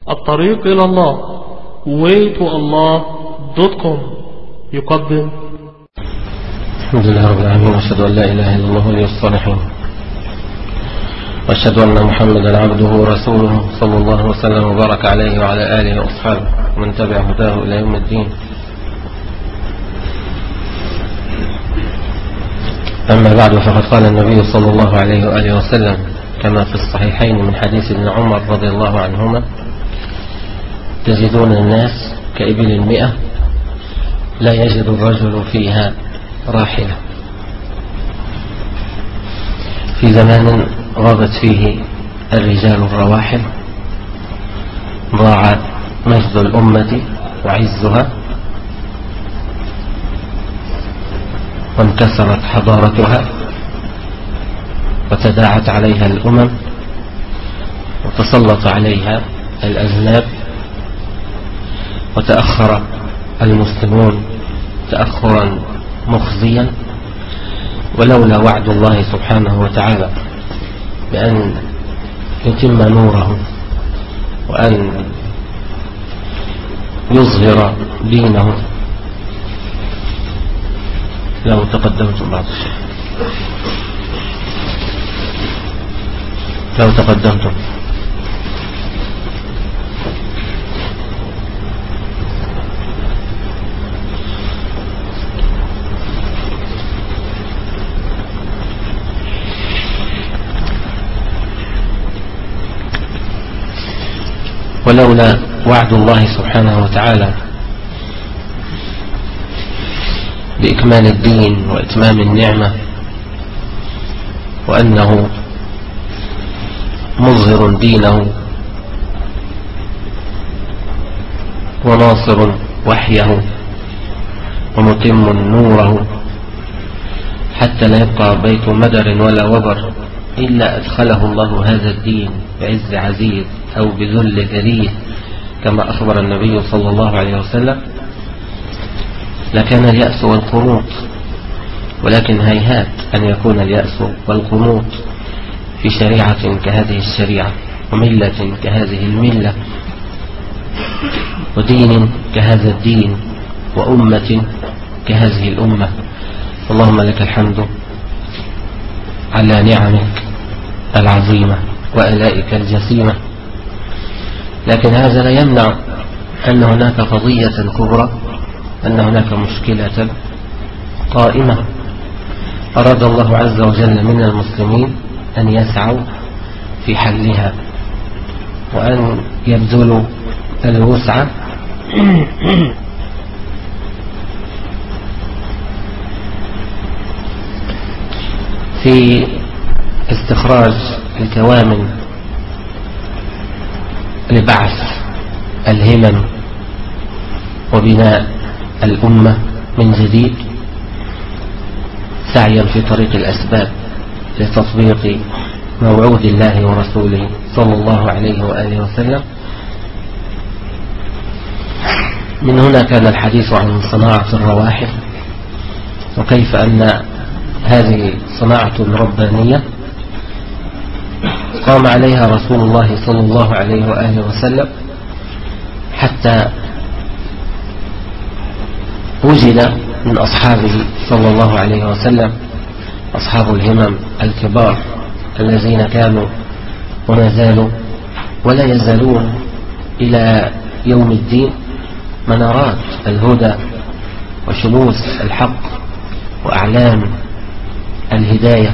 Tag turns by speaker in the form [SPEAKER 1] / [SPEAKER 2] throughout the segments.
[SPEAKER 1] الطريق إلى الله waytoallah.com يقدم.
[SPEAKER 2] الحمد لله رب العالمين، وأشهد أن لا إله إلا الله ولي الصالحين، وأشهد أن محمدا عبده ورسوله صلى الله وسلم وبارك عليه وعلى آله وأصحابه ومن تبع هداه إلى يوم الدين. أما بعد، فقد قال النبي صلى الله عليه وآله وسلم كما في الصحيحين من حديث ابن عمر رضي الله عنهما: تجدون الناس كإبل المئة لا يجد الرجل فيها راحلة. في زمان غابت فيه الرجال الرواحل ضاع مجد الأمة وعزها، وانكسرت حضارتها، وتداعت عليها الأمم، وتسلط عليها الأذناب، وتأخر المسلمون تأخرا مخزيا، ولولا وعد الله سبحانه وتعالى بأن يتم نوره وأن يظهر دينه لو تقدمتم بعض الشيء، لو تقدمتم. ولولا وعد الله سبحانه وتعالى بإكمال الدين وإتمام النعمة، وأنه مظهر دينه وناصر وحيه ومتم نوره، حتى لا يبقى بيت مدر ولا وبر إلا أدخله الله هذا الدين بعز عزيز أو بذل ذليل كما أخبر النبي صلى الله عليه وسلم، لكان اليأس والقنوط. ولكن هيهات أن يكون اليأس والقنوط في شريعة كهذه الشريعة، وملة كهذه الملة، ودين كهذا الدين، وأمة كهذه الأمة. اللهم لك الحمد على نعمك العظيمة وآلائك الجسيمة. لكن هذا لا يمنع أن هناك قضية كبرى، أن هناك مشكلة قائمة أراد الله عز وجل من المسلمين أن يسعوا في حلها، وأن يبذلوا الوسع في استخراج الكوامن لبعث الهمم وبناء الأمة من جديد، سعيا في طريق الأسباب لتطبيق موعود الله ورسوله صلى الله عليه وآله وسلم. من هنا كان الحديث عن صناعة الرواحل، وكيف أن هذه صناعة ربانية قام عليها رسول الله صلى الله عليه وآله وسلم، حتى وجد من أصحابه صلى الله عليه وسلم أصحاب الهمم الكبار الذين كانوا وما زالوا ولا يزالون إلى يوم الدين منارات الهدى وشموس الحق وأعلام الهداية.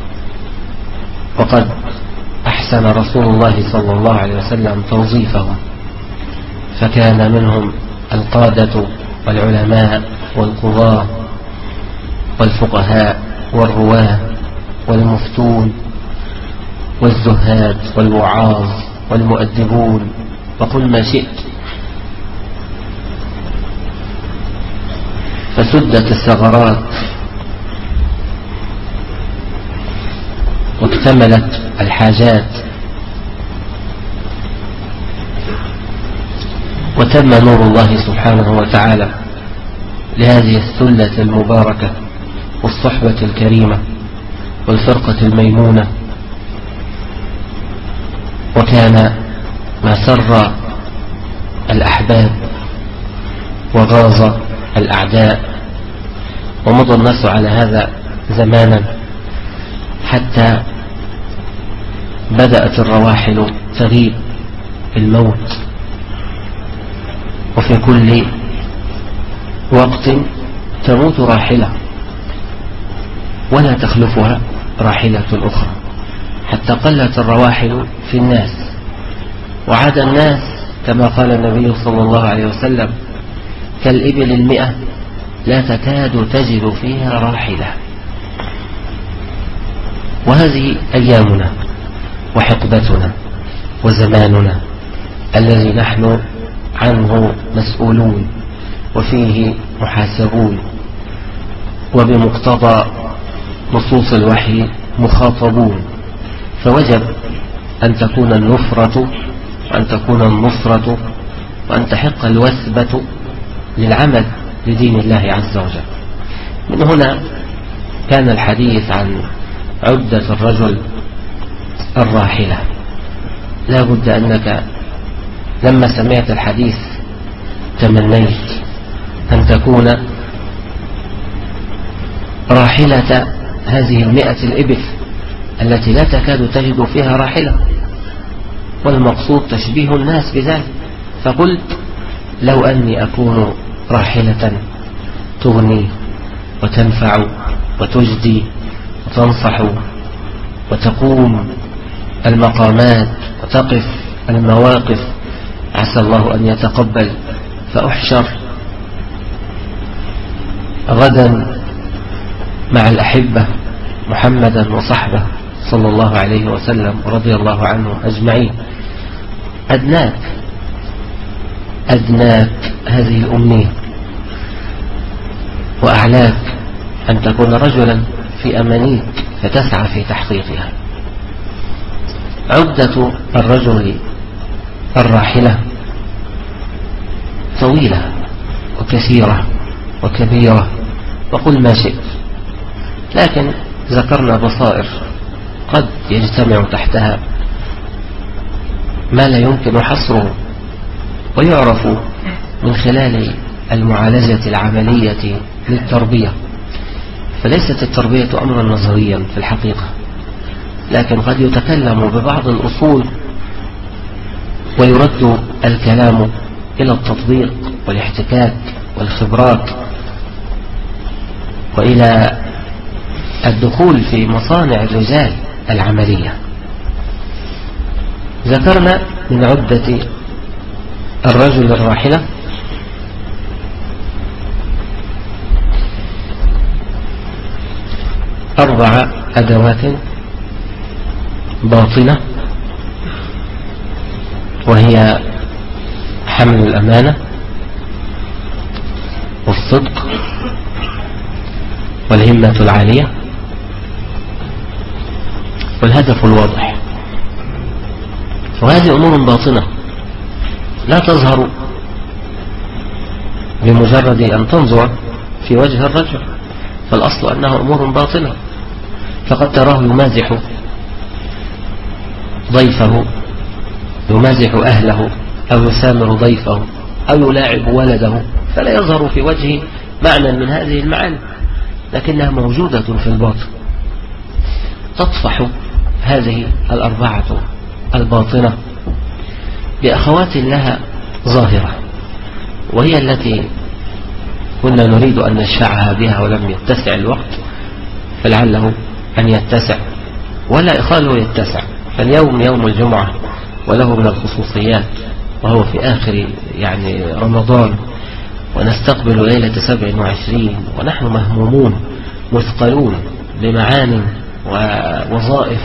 [SPEAKER 2] وقد أحسن رسول الله صلى الله عليه وسلم توظيفهم، فكان منهم القادة والعلماء والقضاة والفقهاء والرواه والمفتون والزهاد والوعاظ والمؤدبون، وقل ما شئت. فسدت الثغرات واكتملت الحاجات، وتم نور الله سبحانه وتعالى لهذه السلة المباركة والصحبة الكريمة والفرقة الميمونة. وكان ما سر الأحباب وغاظ الأعداء، ومضى الناس على هذا زمانا حتى بدأت الرواحل تغيب الموت، وفي كل وقت تموت راحلة ولا تخلفها راحلة أخرى، حتى قلت الرواحل في الناس، وعاد الناس كما قال النبي صلى الله عليه وسلم كالإبل 100 لا تكاد تجد فيها راحلة. وهذه أيامنا وحقبتنا وزماننا الذي نحن عنه مسؤولون وفيه محاسبون، وبمقتضى نصوص الوحي مخاطبون، فوجب أن تكون النفرة وأن تكون النصرة وأن تحق الوثبة للعمل لدين الله عز وجل. من هنا كان الحديث عن عدة الرجل الراحلة. لا بد أنك لما سمعت الحديث تمنيت أن تكون راحلة هذه 100 الإبل التي لا تكاد تجد فيها راحلة، والمقصود تشبيه الناس بذلك. فقلت لو أني أكون راحلة تغني وتنفع وتجدي وتنصح وتقوم المقامات وتقف المواقف، عسى الله أن يتقبل، فأحشر غدا مع الأحبة محمدا وصحبه صلى الله عليه وسلم رضي الله عنه أجمعين. أدناك هذه الأمنية، وأعلاك أن تكون رجلا في أمانيك فتسعى في تحقيقها. عدة الرجل الراحلة طويلة وكثيرة وكبيرة، وقل ما شئت، لكن ذكرنا بصائر قد يجتمع تحتها ما لا يمكن حصره، ويعرف من خلال المعالجة العملية للتربية. فليست التربية أمرا نظريا في الحقيقة، لكن قد يتكلم ببعض الأصول ويرد الكلام إلى التطبيق والاحتكاك والخبرات، وإلى الدخول في مصانع الرجال العملية. ذكرنا من عدة الرجل الراحلة 4 أدوات باطنة، وهي حمل الأمانة والصدق والهمة العالية والهدف الواضح. وهذه أمور باطنة لا تظهر بمجرد أن تنظر في وجه الرجل، فالأصل أنها أمور باطنة. فقد تراه يمازح ضيفه، يمازح أهله، أو يسامر ضيفه، أو يلاعب ولده، فلا يظهر في وجهه معنى من هذه المعاني، لكنها موجودة في الباطن. تطفح هذه 4 الباطنة بأخوات لها ظاهرة، وهي التي كنا نريد أن نشفعها بها ولم يتسع الوقت، فلعله أن يتسع، ولا إخاله يتسع. فاليوم يوم الجمعة، وله من الخصوصيات، وهو في آخر رمضان، ونستقبل ليلة 27، ونحن مهمومون مثقلون بمعان ووظائف،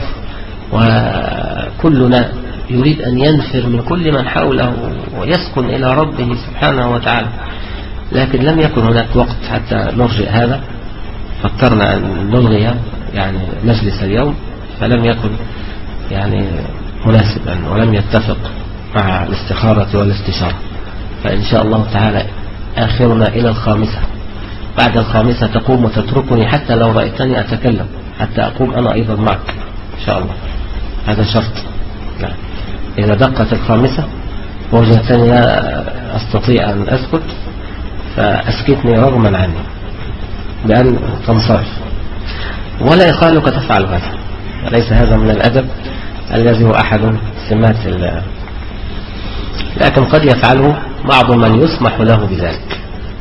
[SPEAKER 2] وكلنا يريد أن ينفر من كل من حوله ويسكن إلى ربه سبحانه وتعالى، لكن لم يكن هناك وقت حتى نرجئ هذا. فكرنا أن نلغي مجلس اليوم، فلم يكن مناسبا ولم يتفق مع الاستخارة والاستشارة. فإن شاء الله تعالى آخرنا إلى 5. بعد 5 تقوم وتتركني حتى لو رأيتني أتكلم، حتى أقوم أنا أيضا معك إن شاء الله. هذا شرط. إذا دقت 5 ووجدتني لا أستطيع أن أسكت فأسكتني رغما عني بأن تنصرف، ولا يخالك تفعل هذا. وليس هذا من الأدب الذي هو أحد سمات لكن قد يفعله بعض من يسمح له بذلك،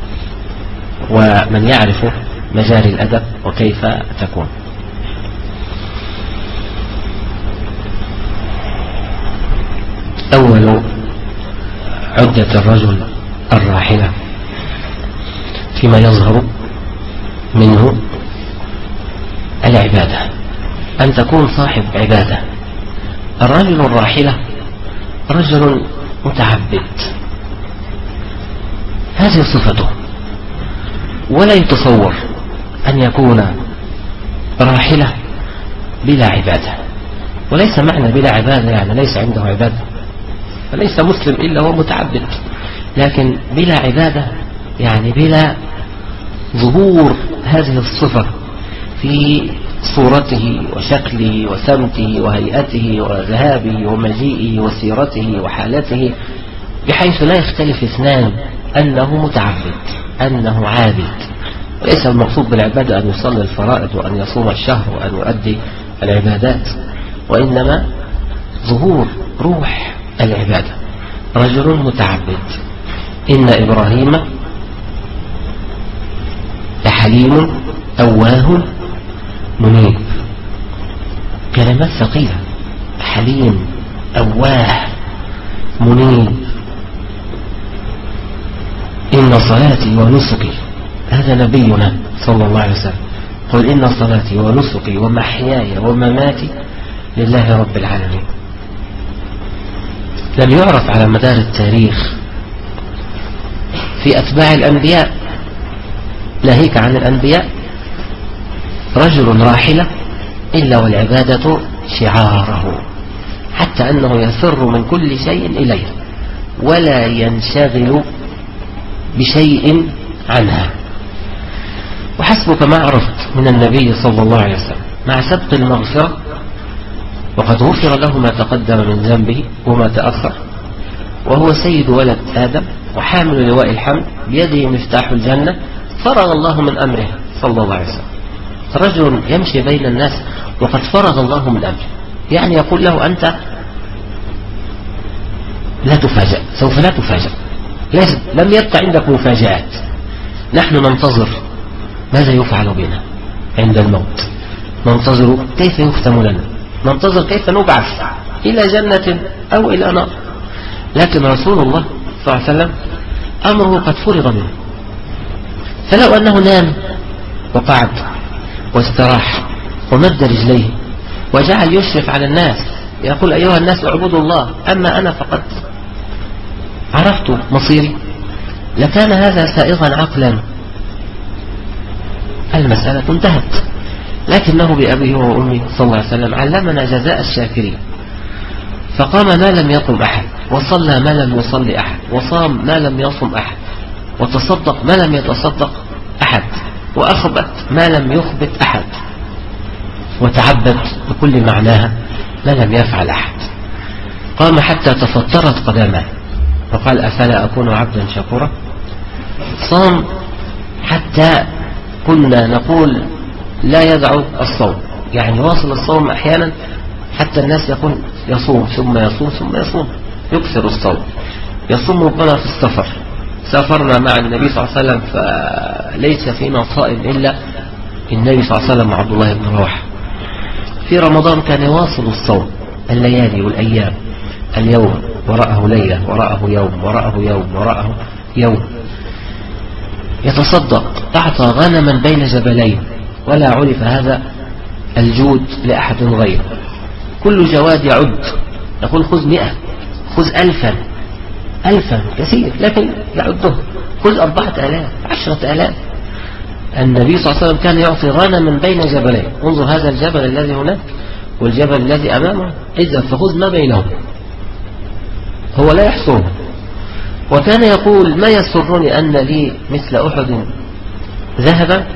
[SPEAKER 2] ومن يعرف مجاري الأدب وكيف تكون. أول عدة الرجل الراحلة فيما يظهر منه العبادة، أن تكون صاحب عبادة. الرجل الراحلة رجل متعبد، هذه صفته، ولا يتصور أن يكون راحلة بلا عبادة. وليس معنى بلا عبادة يعني ليس عنده عبادة، فليس مسلم إلا هو متعبد، لكن بلا عبادة يعني بلا ظهور هذه الصفة في صورته وشكله وسمته وهيئته وذهابه ومجيئه وسيرته وحالته، بحيث لا يختلف اثنان أنه متعبد، أنه عابد. وليس المقصود بالعبادة أن يصلي الفرائض وأن يصوم الشهر وأن يؤدي العبادات، وإنما ظهور روح العبادة. رجل متعبد. إن إبراهيم لحليم أواه منيب. كلمات ثقيلة، حليم أواه منيب. إن صلاتي ونسكي، هذا نبينا صلى الله عليه وسلم، قل إن صلاتي ونسكي ومحياي ومماتي لله رب العالمين. لم يعرف على مدار التاريخ في أتباع الأنبياء، ناهيك عن الأنبياء، رجل راحلة إلا والعبادة شعاره، حتى أنه يفر من كل شيء إليه ولا ينشغل بشيء عنها. وحسبك ما عرفت من النبي صلى الله عليه وسلم مع سبق المغفرة، وقد غفر له ما تقدم من ذنبه وما تأخر، وهو سيد ولد آدم وحامل لواء الحمد بيده مفتاح الجنة، فرغ الله من أمره صلى الله عليه وسلم. رجل يمشي بين الناس وقد فرغ الله من أمره، يعني يقول له أنت لا تفاجأ، سوف لا تفاجأ، لم يبقى عندك مفاجآت. نحن ننتظر ماذا يفعل بنا عند الموت، ننتظر كيف يختم لنا، ننتظر كيف نبعث إلى جنة أو إلى نار. لكن رسول الله صلى الله عليه وسلم أمره قد فرغ منه، فلو أنه نام وقعد واستراح ومد رجليه وجعل يشرف على الناس يقول أيها الناس اعبدوا الله أما أنا فقد عرفت مصيري، لكان هذا سائغا عقلا، المسألة انتهت. لكنه بأبيه وأمه صلى الله عليه وسلم علمنا جزاء الشاكرين، فقام ما لم يقم أحد، وصلى ما لم يصلي أحد، وصام ما لم يصم أحد، وتصدق ما لم يتصدق أحد، وأخبت ما لم يخبت أحد، وتعبد بكل معناها ما لم يفعل أحد. قام حتى تفطرت قدماه وقال أفلا أكون عبدا شكورا. صام حتى كنا نقول لا يدع الصوم، يعني واصل الصوم أحيانا حتى الناس يقول يصوم ثم يصوم ثم يصوم، يكثر الصوم. يصوم ربما في السفر، سافرنا مع النبي صلى الله عليه وسلم فليس فينا صائم إلا النبي صلى الله عليه وسلم وعبد الله بن رواحة. في رمضان كان يواصل الصوم الليالي والأيام، اليوم وراءه ليلة وراءه يوم وراءه يوم وراءه يوم. يتصدق، أعطى غنما بين جبلين ولا عرف هذا الجود لأحد غيره. كل جواد يعد، يقول خذ 100، خذ 1000 كثير، لكن يعده، خذ 4000 10,000. النبي صلى الله عليه وسلم كان يعطي غنما بين جبلين. انظر هذا الجبل الذي هناك والجبل الذي أمامه، إذا فخذ ما بينهم، هو لا يحصره. وكان يقول ما يسرني أن لي مثل أحد ذهبا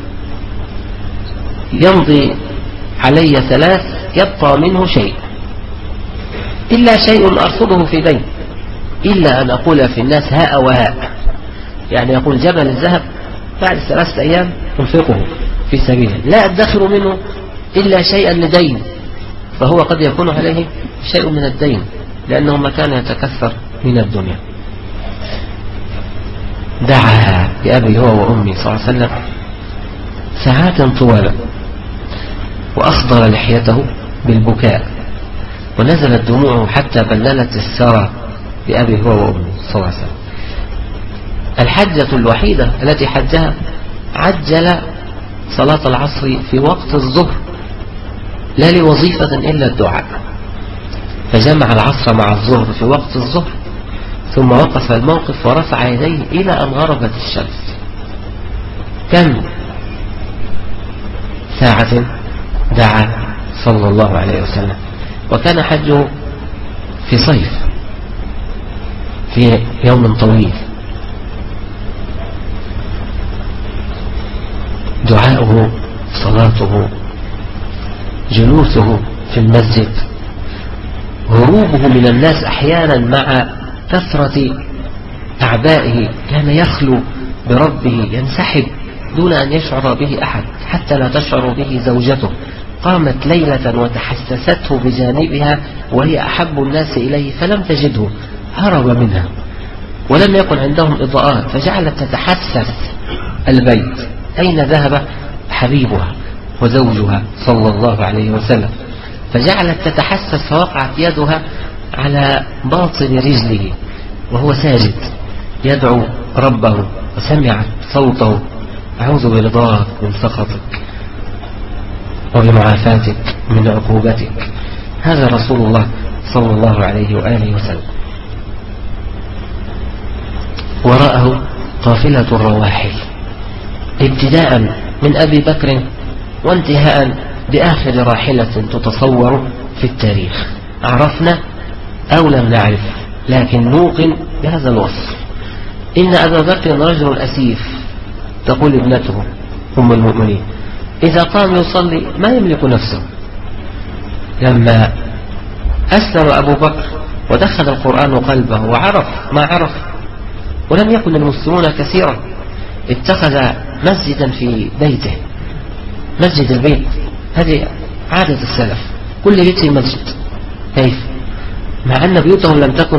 [SPEAKER 2] يمضي علي 3 يبقى منه شيء إلا شيء أرصده في دين، إلا أن أقول في الناس هاء وهاء، يعني يقول جبل الذهب بعد 3 أيام أنفقه في سبيله، لا أدخر منه إلا شيئا لدين، فهو قد يكون عليه شيء من الدين لأنه ما كان يتكثر من الدنيا. دعا بأبي هو وأمي صلى الله عليه وسلم ساعات طوال، وأخضر لحيته بالبكاء، ونزلت دموعه حتى بللت الثرى بأبي هو وأمي صلى الله عليه وسلم. الحجة الوحيدة التي حجها عجل صلاة العصر في وقت الظهر، لا لوظيفة إلا الدعاء، فجمع العصر مع الظهر في وقت الظهر، ثم وقف الموقف ورفع يديه إلى أن غربت الشمس. كم ساعة دعا صلى الله عليه وسلم، وكان حجه في صيف في يوم طويل. دعاؤه، صلاته، جلوسه في المسجد، هروبه من الناس أحيانا مع كثرة أعبائه، كان يخلو بربه، ينسحب دون أن يشعر به أحد، حتى لا تشعر به زوجته. قامت ليلة وتحسسته بجانبها وهي أحب الناس إليه فلم تجده، هرب منها، ولم يكن عندهم إضاءات، فجعلت تتحسس البيت أين ذهب حبيبها وزوجها صلى الله عليه وسلم، فجعلت تتحسس، فوقعت يدها على باطن رجله وهو ساجد يدعو ربه، وسمعت صوته: أعوذ برضاك من سخطك وبمعافاتك من عقوبتك. هذا رسول الله صلى الله عليه وآله وسلم. وراءه قافلة الرواحل، ابتداء من أبي بكر وانتهاء بآخر راحلة تتصور في التاريخ، عرفنا أو لم نعرف، لكن نوقن بهذا الوصف. إن أبا بكر رجل أسيف، تقول ابنته أم المؤمنين، إذا قام يصلي ما يملك نفسه. لما أسلم أبو بكر ودخل القرآن قلبه وعرف ما عرف، ولم يكن المسلمون كثيرا، اتخذ مسجدا في بيته، مسجد البيت، هذه عادة السلف، كل بيت في مسجد. كيف؟ مع أن بيوتهم لم تكن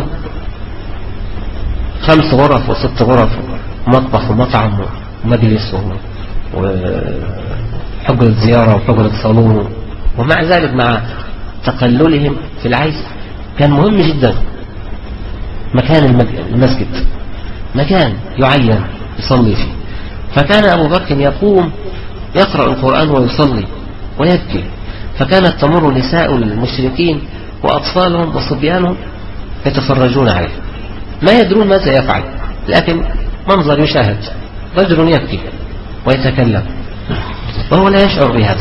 [SPEAKER 2] 5 غرف و6 غرف ومطبخ ومطعم ومجلس وحجرة زيارة وحجرة صالون، ومع ذلك مع تقللهم في العيش كان مهم جدا مكان المسجد، مكان يعين يصلي فيه. فكان أبو بكر يقوم يقرأ القرآن ويصلي ويبكي، فكانت تمر نساء المشركين وأطفالهم وصبيانهم يتفرجون عليه، ما يدرون ماذا يفعل، لكن منظر يشاهد، رجل يبكي ويتكلم وهو لا يشعر بهذا.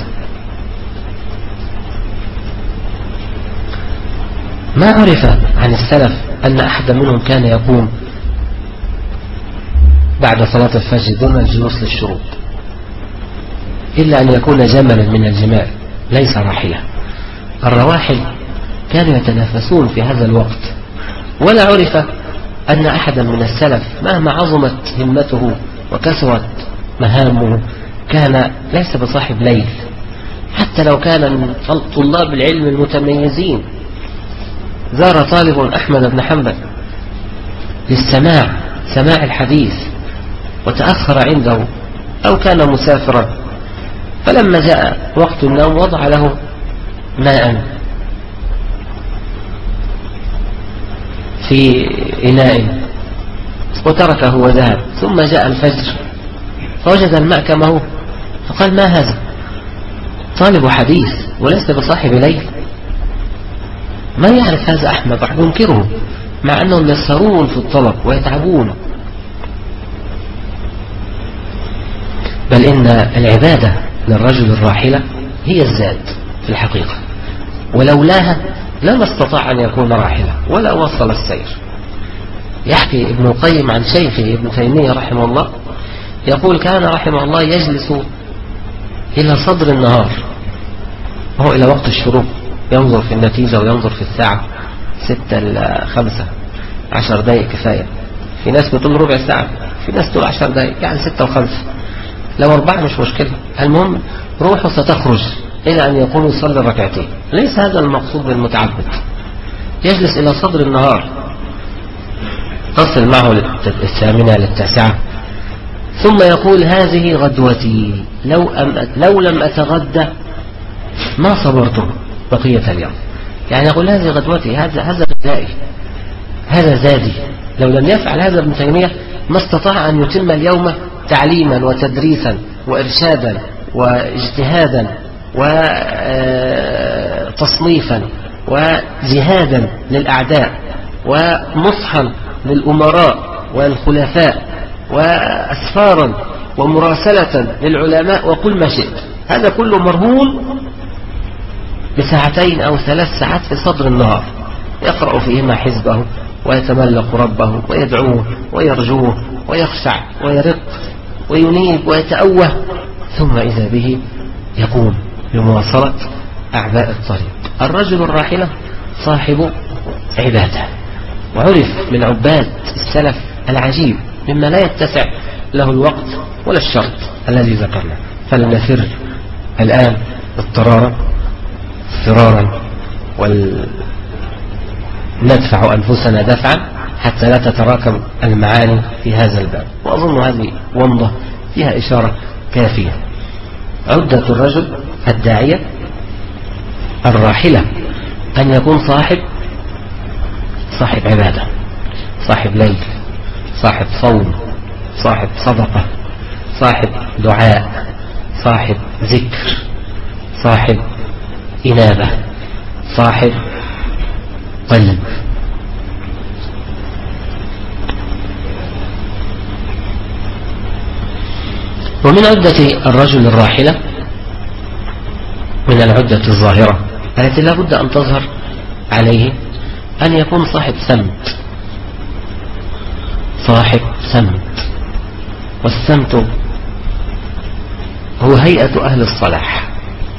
[SPEAKER 2] ما عرف عن السلف أن أحد منهم كان يقوم بعد صلاة الفجر دون الجلوس للشروب، إلا أن يكون جملا من الجمال ليس راحلة. الرواحل كانوا يتنافسون في هذا الوقت، ولا عرف أن أحدا من السلف مهما عظمت همته وكثرت مهامه كان ليس بصاحب ليل، حتى لو كان من طلاب العلم المتميزين. زار طالب أحمد بن حنبل للسماع، سماع الحديث، وتأخر عنده أو كان مسافرا، فلما جاء وقت النوم وضع له ماء في إناء وتركه وذهب، ثم جاء الفجر فوجد الماء كما هو، فقال: ما هذا؟ طالب حديث وليس بصاحب ليل. ما يعرف هذا أحمد، راح ينكره، مع أنهم يسهرون في الطلب ويتعبون. بل إن العبادة للرجل الراحلة هي الزاد في الحقيقة، ولولاها لما استطاع أن يكون راحلة ولا وصل السير. يحكي ابن القيم عن شيخه ابن تيمية رحمه الله، يقول: كان رحمه الله يجلس إلى صدر النهار، وهو إلى وقت الشروق، ينظر في النتيجة وينظر في الساعة 6 إلى 5، 10 دقائق كفاية، في ناس بتقول ربع ساعة، في ناس تقول 10 دقائق، يعني 6 و5، لو 4 مش مشكلة. المهم روحه ستخرج إلى أن يقوم يصلي ركعتين. ليس هذا المقصود بالمتعبد. يجلس إلى صدر النهار، تصل معه 8 للتاسعة، ثم يقول هذه غدوتي، لو لم أتغدى ما صبرت بقية اليوم. يعني يقول هذه غدوتي، هذا غذائي، هذا زادي. لو لم يفعل هذا ابن تيمية ما استطاع أن يتم اليوم تعليما وتدريسا وإرشادا واجتهادا وتصنيفا وجهادا للأعداء ونصحا للأمراء والخلفاء وأسفارا ومراسلة للعلماء وكل ما شئت. هذا كله مرهون ب2 أو 3 ساعات في صدر النهار، يقرأ فيهما حزبه ويتملق ربه ويدعوه ويرجوه ويخشع ويرق وينيب ويتأوه، ثم إذا به يقوم بمواصلة أعباء الطريق. الرجل الراحلة صاحب عبادة، وعرف من عباد السلف العجيب مما لا يتسع له الوقت ولا الشرط الذي ذكرنا. فلنفر الآن اضطرارا فرارا ندفع أنفسنا دفعا حتى لا تتراكم المعاني في هذا الباب. وأظن هذه ومضة فيها إشارة كافية. عدة الرجل الداعية الراحلة أن يكون صاحب عبادة، صاحب ليل، صاحب صوم، صاحب صدقة، صاحب دعاء، صاحب ذكر، صاحب إنابة، صاحب قلب. ومن عدة الرجل الراحلة من العدة الظاهرة التي لا بد أن تظهر عليه أن يكون صاحب سمت. والسمت هو هيئة أهل الصلاح.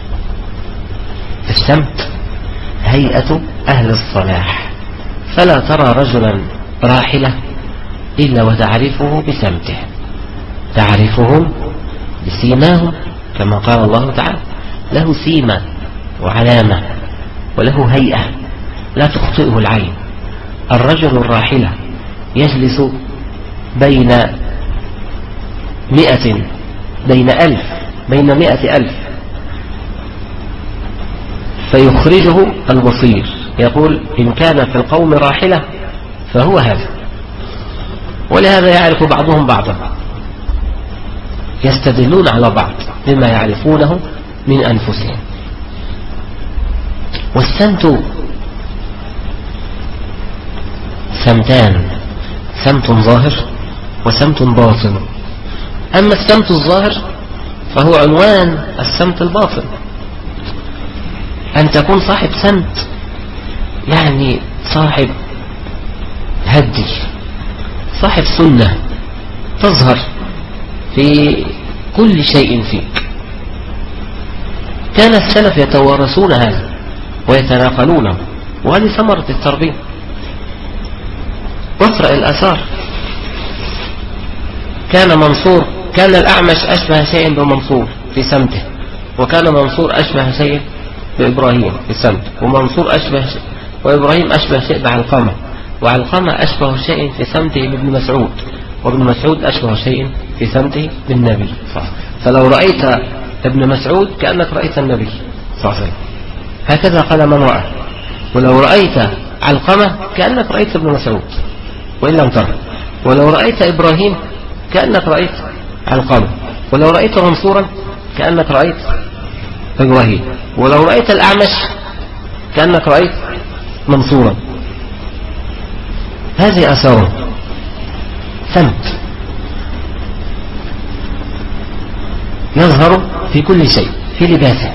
[SPEAKER 2] السمت هيئة أهل الصلاح. فلا ترى رجلا راحلة إلا وتعرفه بسمته، تعرفهم بسيماهم، كما قال الله تعالى له سيمة وعلامة وله هيئة لا تخطئه العين. الرجل الراحلة يجلس بين 100 ألف فيخرجه البصير، يقول إن كان في القوم راحلة فهو هذا. ولهذا يعرف بعضهم بعضا، يستدلون على بعض بما يعرفونه من أنفسهم. والسمت سمتان، سمت ظاهر وسمت باطن. أما السمت الظاهر فهو عنوان السمت الباطن. أن تكون صاحب سمت يعني صاحب هدي، صاحب سنة تظهر في كل شيء فيك. كان السلف يتوارثون هذا ويتناقلونه، وهذه ثمرة التربية. واقرأ الآثار. كان الأعمش أشبه شيء بمنصور في سمته، وكان منصور أشبه شيء بإبراهيم في سمته، وإبراهيم أشبه شيء بعلقمة، وعلقمة أشبه شيء في سمته بابن مسعود، وابن مسعود أشبه شيء في سمته بالنبي. فلو رأيت ابن مسعود كأنك رأيت النبي صلى الله عليه وسلم، هكذا قال من رأى. ولو رأيت علقمة كأنك رأيت ابن مسعود وإن لم ترى. ولو رأيت إبراهيم كأنك رأيت علقمة. ولو رأيت منصورا كأنك رأيت إبراهيم. ولو رأيت الأعمش كأنك رأيت منصورا. هذه آثاره سمت يظهر في كل شيء، في لباسه،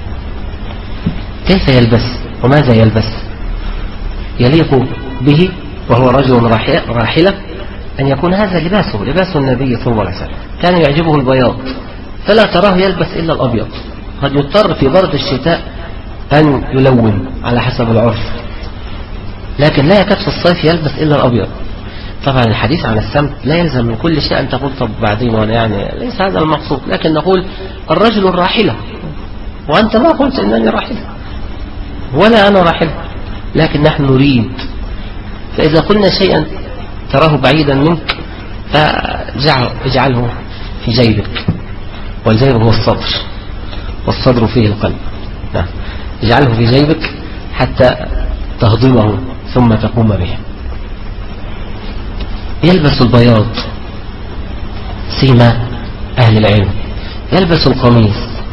[SPEAKER 2] كيف يلبس وماذا يلبس يليق به وهو رجل راحلة، أن يكون هذا لباسه، لباس النبي صلى الله عليه وسلم. كان يعجبه البياض فلا تراه يلبس إلا الأبيض. قد يضطر في برد الشتاء أن يلون على حسب العرف، لكن لا يكاد في الصيف يلبس إلا الأبيض. طبعا الحديث عن السمت لا يلزم من كل شيء أن تقول طب بعدين، وأنا يعني ليس هذا المقصود، لكن نقول الرجل الراحلة، وأنت ما قلت إنني راحلة ولا أنا راحلة، لكن نحن نريد. فإذا قلنا شيئا تراه بعيدا منك فاجعله في جيبك، والجيب هو الصدر، والصدر فيه القلب. اجعله في جيبك حتى تهضمه ثم تقوم به. يلبس البياض سيما أهل العلم، يلبس القميص،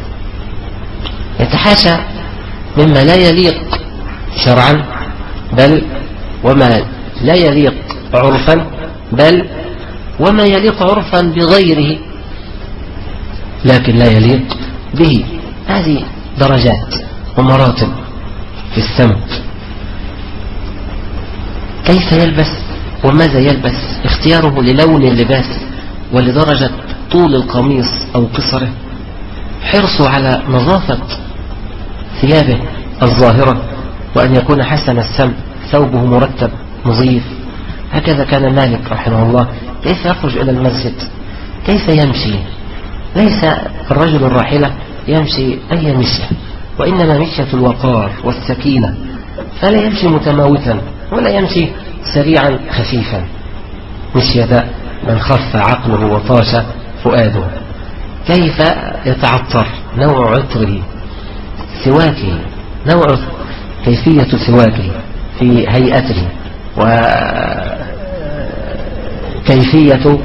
[SPEAKER 2] يتحاشى مما لا يليق شرعا، بل وما لا يليق عرفا، بل وما يليق عرفا بغيره لكن لا يليق به. هذه درجات ومراتب في السمت. كيف يلبس وماذا يلبس، اختياره للون اللباس ولدرجة طول القميص أو قصره، حرصه على نظافة ثيابه الظاهرة، وأن يكون حسن السمت، ثوبه مرتب نظيف. هكذا كان مالك رحمه الله. كيف يخرج إلى المسجد، كيف يمشي، ليس الرجل الراحلة يمشي أي مشية، وإنما مشية الوقار والسكينة، فلا يمشي متماوتا ولا يمشي سريعا خفيفا، مشية من خف عقله وطاش فؤاده. كيف يتعطر، نوع عطره، سواكه، نوع كيفية سواكه في هيئته، وكيفية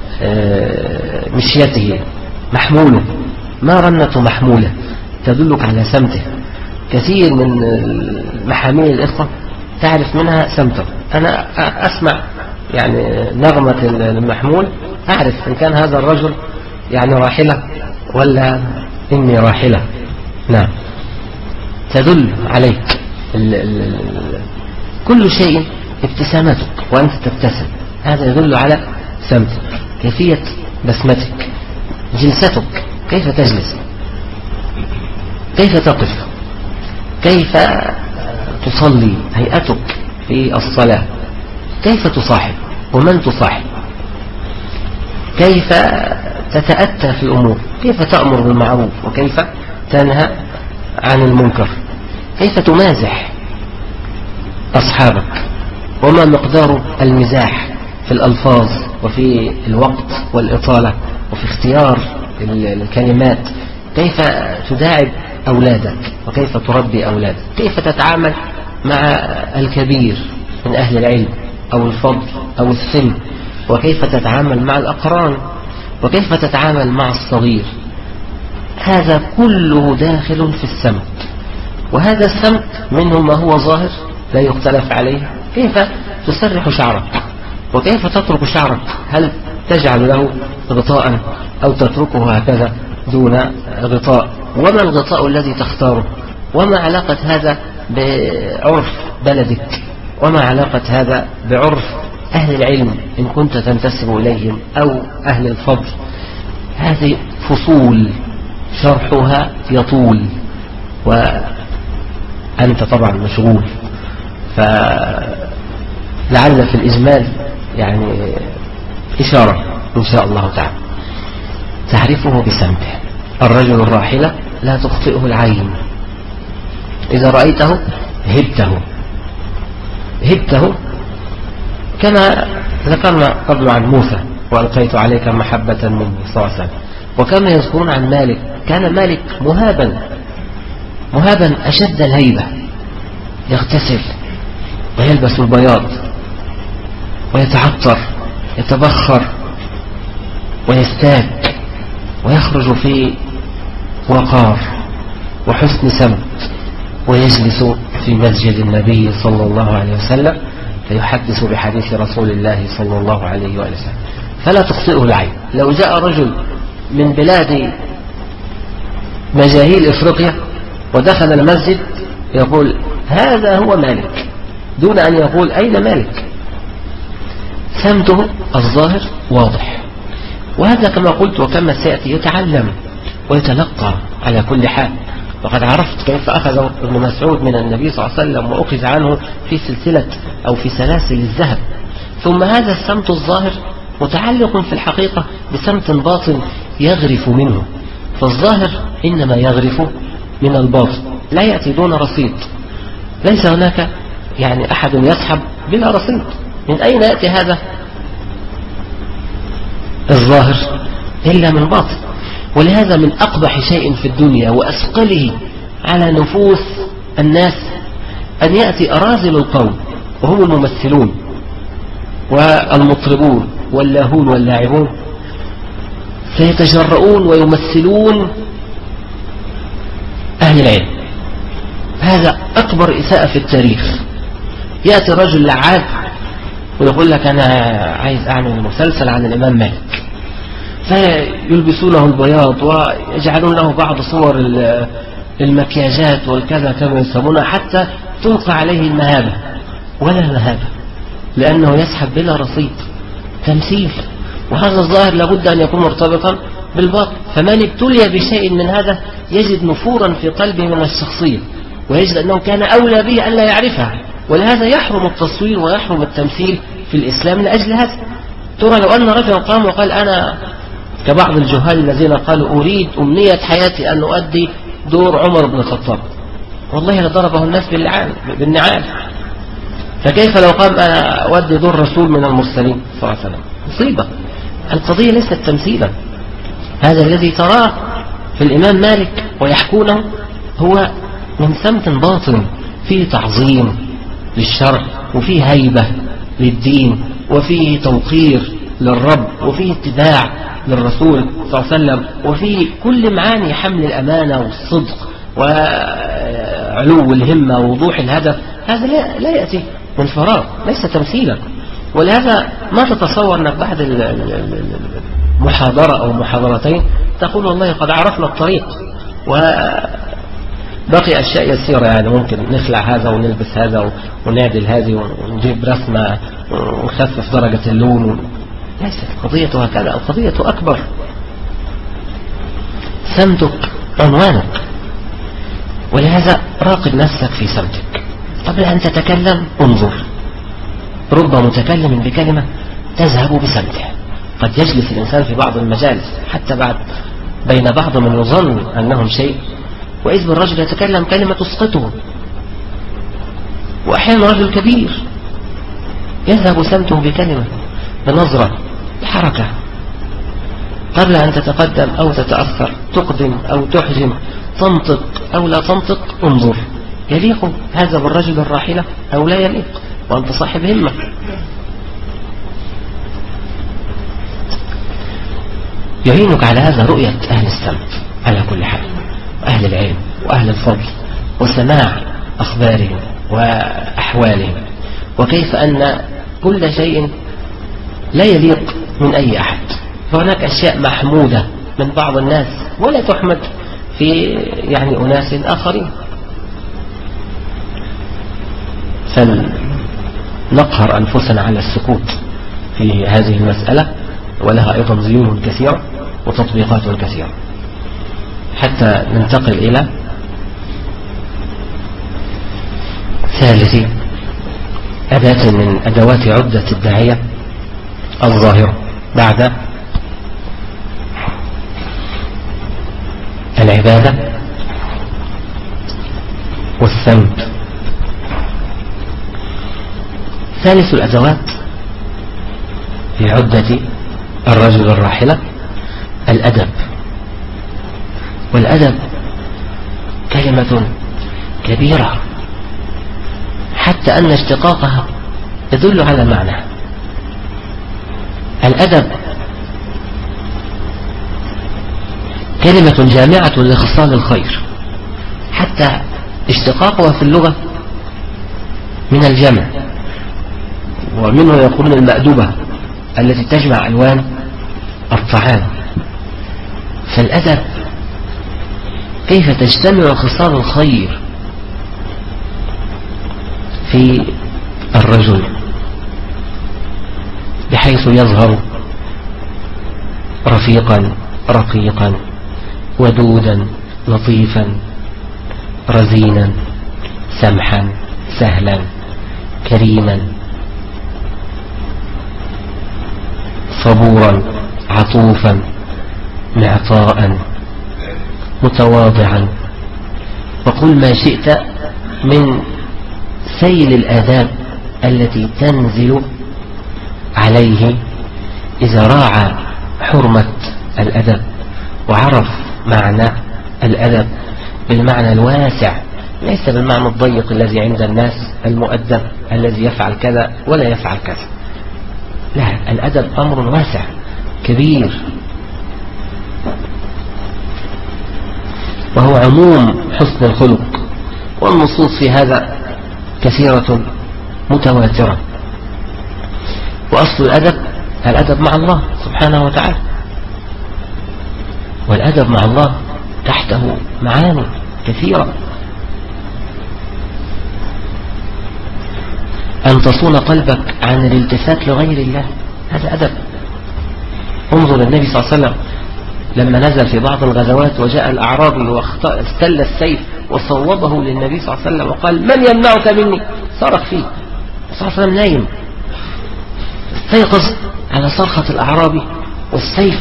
[SPEAKER 2] مشيته، محموله، ما رنة محمولة تدلك على سمته. كثير من محاميل الإخوة تعرف منها سمته. أنا أسمع يعني نغمة المحمول أعرف إن كان هذا الرجل يعني راحلة ولا إني راحلة. نعم، تدل عليك كل شيء. ابتسامتك وأنت تبتسم هذا يدل على سمتك. كيفية بسمتك، جلستك، كيف تجلس، كيف تقف، كيف تصلي، هيئتك في الصلاة، كيف تصاحب ومن تصاحب، كيف تتأتى في الأمور، كيف تأمر بالمعروف وكيف تنهى عن المنكر، كيف تمازح أصحابك، وما مقدار المزاح في الألفاظ وفي الوقت والإطالة وفي اختيار الكلمات، كيف تداعب أولادك وكيف تربي أولادك، كيف تتعامل مع الكبير من أهل العلم أو الفضل أو السن، وكيف تتعامل مع الأقران، وكيف تتعامل مع الصغير. هذا كله داخل في السمت. وهذا السمت منه ما هو ظاهر لا يختلف عليه. كيف تسرح شعرك وكيف تترك شعرك، هل تجعل له غطاء أو تتركه هكذا دون غطاء، وما الغطاء الذي تختاره، وما علاقة هذا بعرف بلدك، وما علاقة هذا بعرف أهل العلم إن كنت تنتسب إليهم أو أهل الفضل. هذه فصول شرحها يطول وأنت طبعا مشغول، فلعل في الإجمال يعني إشارة إن شاء الله تعالى. تعرفه بسمته. الرجل الراحلة لا تخطئه العين، إذا رأيته هبته كما ذكرنا قبل عن موسى وألقيت عليك محبة مني صلى الله عليه وسلم. وكما يذكرون عن مالك، كان مالك مهابا أشد الهيبة، يغتسل ويلبس البياض ويتعطر، يتبخر ويستاك، ويخرج في وقار وحسن سمت، ويجلس في مسجد النبي صلى الله عليه وسلم فيحدث بحديث رسول الله صلى الله عليه وسلم. فلا تخطئه العين. لو جاء رجل من بلاد مجاهيل إفريقيا ودخل المسجد يقول هذا هو مالك، دون أن يقول أين مالك. سمته الظاهر واضح. وهذا كما قلت وكما سيأتي يتعلم ويتلقى على كل حال. وقد عرفت كيف أخذ ابن مسعود من النبي صلى الله عليه وسلم وأخذ عنه في سلسلة أو في سلاسل الذهب. ثم هذا السمت الظاهر متعلق في الحقيقة بسمت باطن يغرف منه، فالظاهر إنما يغرف من الباطن، لا يأتي دون رصيد. ليس هناك يعني أحد يسحب بلا رصيد. من أين يأتي هذا الظاهر إلا من باطن؟ ولهذا من أقبح شيء في الدنيا وأثقله على نفوس الناس أن يأتي أراذل القوم وهم الممثلون والمطربون واللاهون واللاعبون فيتجرؤون ويمثلون أهل العلم. هذا أكبر إساءة في التاريخ. يأتي رجل لعاب ويقول لك أنا عايز أعمل مسلسل عن الإمام مالك، فيلبسونه البياض ويجعلون له بعض صور المكياجات والكذا كما يسمونها حتى تلقى عليه المهابة، ولا مهابة، لأنه يسحب بلا رصيد، تمثيل. وهذا الظاهر لابد أن يكون مرتبطا بالباطن. فمن ابتلي بشيء من هذا يجد نفورا في قلبه من الشخصية، ويجد أنه كان أولى به أن لا يعرفها. ولهذا يحرم التصوير ويحرم التمثيل في الإسلام لأجل هذا. ترى لو أن رجلا قام وقال أنا كبعض الجهال الذين قالوا أريد أمنية حياتي أن أؤدي دور عمر بن الخطاب، والله لضربه الناس بالنعال. فكيف لو قام أنا أؤدي دور رسول من المرسلين صلى الله عليه وسلم؟ مصيبة. القضية ليست تمثيلا. هذا الذي تراه في الإمام مالك ويحكونه هو من سمت باطن فيه تعظيم للشرع، وفيه هيبة للدين، وفيه توقير للرب، وفيه اتباع للرسول صلى الله عليه وسلم، وفيه كل معاني حمل الأمانة والصدق وعلو الهمة ووضوح الهدف. هذا لا يأتي من فراغ، ليس تمثيلا. ولهذا ما تتصور أنك بعد المحاضرة أو محاضرتين تقول والله قد عرفنا الطريق وبقي أشياء يسيرة، يعني ممكن نخلع هذا ونلبس هذا ونعدل هذه ونجيب رسمة ونخفف درجة اللون. ليست القضية هكذا، القضية أكبر. سمتك عنوانك، ولهذا راقب نفسك في سمتك. قبل أن تتكلم انظر، رب متكلم بكلمة تذهب بسمته. قد يجلس الإنسان في بعض المجالس حتى بين بعض من يظن أنهم شيء، وإذ بالرجل يتكلم كلمة تسقطه. وأحيانا رجل كبير يذهب سمته بكلمة، بنظرة، بحركة. قبل أن تتقدم أو تتأخر، تقدم أو تحجم، تنطق أو لا تنطق، انظر يليق هذا بالرجل الراحلة أو لا يليق، وأنت صاحب همة. يعينك على هذا رؤية أهل السمت على كل حال، أهل العلم وأهل الفضل، وسماع أخبارهم وأحوالهم، وكيف أن كل شيء لا يليق من أي أحد. فهناك أشياء محمودة من بعض الناس ولا تحمد في يعني أناس آخرين. فلنقهر أنفسنا على السكوت في هذه المسألة، ولها أيضا زيون كثيرة وتطبيقات كثيرة، حتى ننتقل إلى ثالث أداة من أدوات عدة الداعية الظاهرة بعد العبادة والسمت. ثالث الأدوات في عدة الرجل الراحلة الأدب. والأدب كلمة كبيرة حتى أن اشتقاقها يدل على معنى. الأدب كلمة جامعة لخصال الخير، حتى اشتقاقها في اللغة من الجمع، ومنه يقولون المأدبة التي تجمع ألوان الطعام. فالأدب كيف تجتمع خصال الخير في الرجل بحيث يظهر رفيقا رقيقا ودودا لطيفا رزينا سمحا سهلا كريما صبورا عطوفا معطاء متواضعا. وقل ما شئت من سيل الآداب التي تنزل عليه إذا راعى حرمة الأدب وعرف معنى الأدب بالمعنى الواسع، ليس بالمعنى الضيق الذي عند الناس المؤدب الذي يفعل كذا ولا يفعل كذا. لا، الأدب أمر واسع كبير، وهو عموم حسن الخلق، والنصوص في هذا كثيرة متواترة. وأصل الأدب مع الله سبحانه وتعالى، والأدب مع الله تحته معاني كثيرة. أن تصون قلبك عن الالتفات لغير الله، هذا أدب. انظر النبي صلى الله عليه وسلم لما نزل في بعض الغزوات وجاء الأعرابي واستل السيف وصوبه للنبي صلى الله عليه وسلم وقال: من يمنعك مني؟ صرخ فيه صلى الله عليه وسلم نايم، استيقظ على صرخة الأعرابي والسيف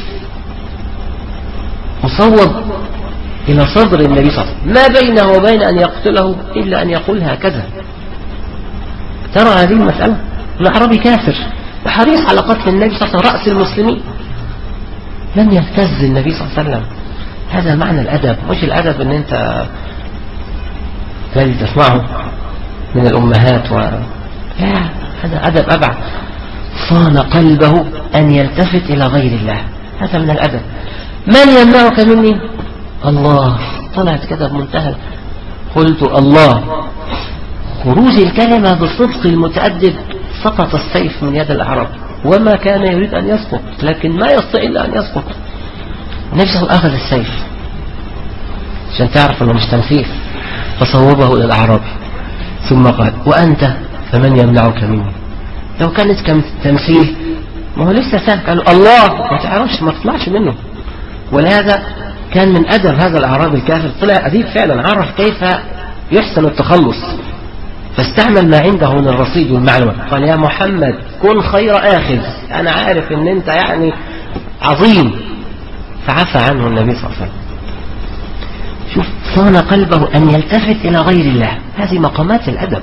[SPEAKER 2] مصوب إلى صدر النبي صلى الله عليه وسلم، ما بينه وبين أن يقتله إلا أن يقول هكذا. ترى هذه المسألة، الأعرابي كافر وحريص على قتل النبي صلى الله عليه وسلم رأس المسلمين، لم يهتز النبي صلى الله عليه وسلم. هذا معنى الأدب، مش الأدب أن أنت الذي تسمعه من الأمهات لا، هذا أدب أبعد. صان قلبه أن يلتفت إلى غير الله، هذا من الأدب. من يمنعك مني؟ الله. طلعت كده بمنتهى، قلت الله، خروج الكلمة بالصدق المتأدب سقط السيف من يد الأعراب، وما كان يريد أن يسقط، لكن ما يستطيع إلا أن يسقط. نفسه أخذ السيف عشان تعرف أنه مش تمثيل، فصوبه إلى الأعرابي ثم قال: وأنت فمن يمنعك مني؟ لو كانت تمثيل ما هو لسه سهل، قالوا الله ما تعرفش، ما تطلعش منه. ولهذا كان من أدب هذا الأعرابي الكافر، طلع أديب فعلا، عرف كيف يحسن التخلص، فاستعمل ما عنده من الرصيد والمعلومات. قال: يا محمد كن خير آخذ، أنا عارف أن أنت يعني عظيم. فعفى عنه النبي صلى الله عليه وسلم. شوف، صان قلبه أن يلتفت إلى غير الله، هذه مقامات الأدب.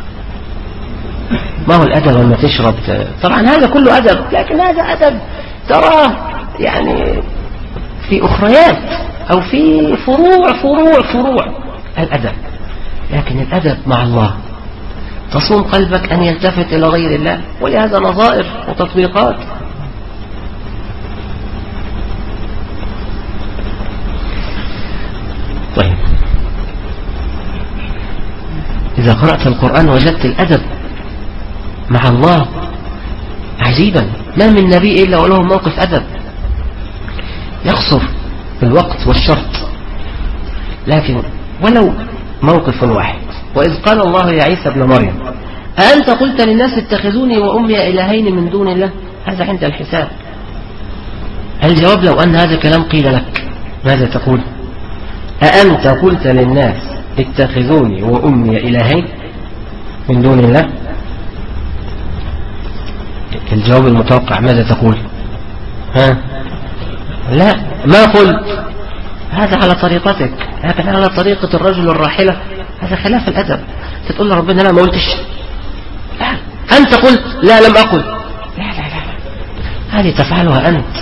[SPEAKER 2] ما هو الأدب لما تشرب؟ طبعا هذا كله أدب، لكن هذا أدب تراه يعني في أخريات أو في فروع الأدب. لكن الأدب مع الله تصون قلبك أن يلتفت إلى غير الله، ولهذا نظائر وتطبيقات. طيب، إذا قرأت القرآن وجدت الأدب مع الله عجيبا. ما من نبي إلا وله موقف أدب، يقصر بالوقت والشرط، لكن ولو موقف واحد. وإذ قال الله يا عيسى ابن مريم أأنت قلت للناس اتخذوني وأمي إلهين من دون الله؟ هذا عند الحساب. الجواب: لو أن هذا كلام قيل لك ماذا تقول؟ أأنت قلت للناس اتخذوني وأمي إلهين من دون الله؟ الجواب المتوقع ماذا تقول؟ لا، ما قلت. هذا على طريقتك، لكن على طريقة الرجل الراحلة هذا خلاف الأدب. تقول لربنا لا ما قلتش، لا أنت قلت، لا لم أقل، لا لا لا، هذه تفعلها أنت